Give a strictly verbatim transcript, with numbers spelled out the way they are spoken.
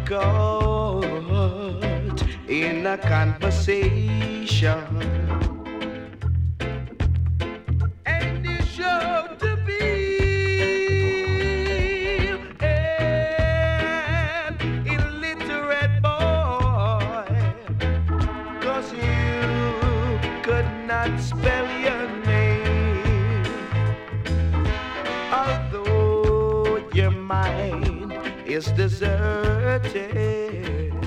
caught in a conversation, and you show to be an illiterate boy, 'cause you could not spell your name, although your mind is deserted.